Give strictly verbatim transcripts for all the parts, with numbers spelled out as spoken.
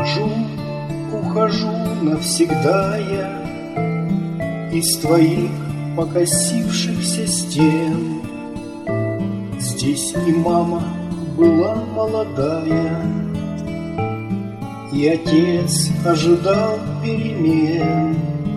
Ухожу, ухожу навсегда я из твоих покосившихся стен. Здесь и мама была молодая, и отец ожидал перемен.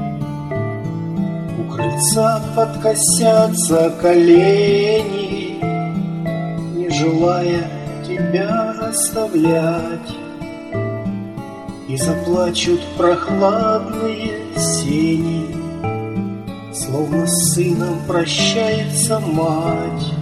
У крыльца подкосятся колени, не желая тебя оставлять, и заплачут прохладные сени, словно с сыном прощается мать.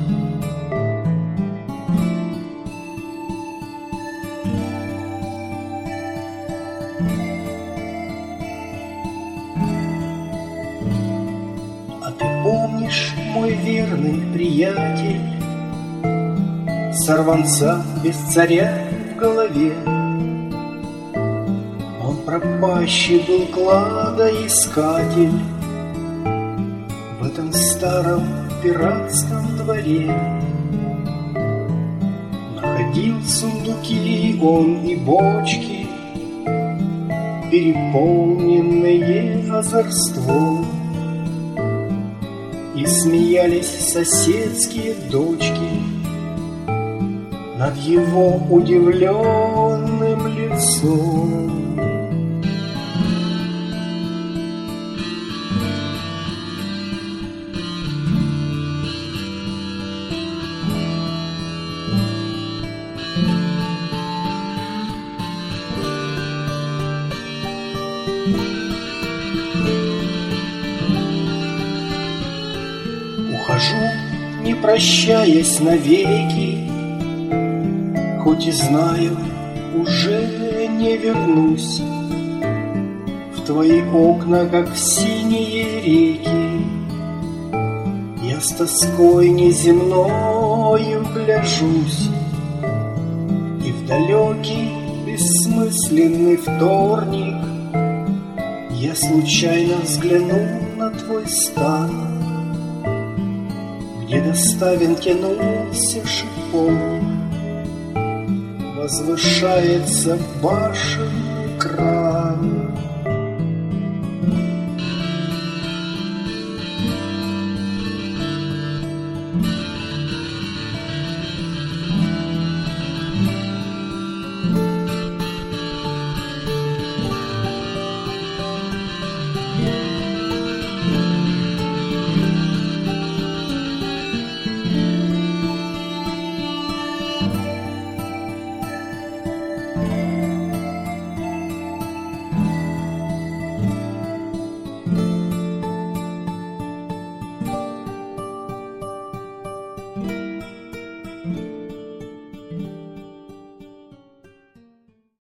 А ты помнишь, мой верный приятель, сорванца без царя в голове? Он пропащий был кладоискатель в этом старом пиратском дворе. Находил сундуки он и бочки, переполненные озорством, и смеялись соседские дочки над его удивленным лицом. Ухожу, не прощаясь навеки, хоть и знаю, уже не вернусь в твои окна, как в синие реки. Я с тоской неземною гляжусь, и в далекий бессмысленный вторник я случайно взглянул на твой стан, где до ставен тянулся шиповник, возвышается башенный кран.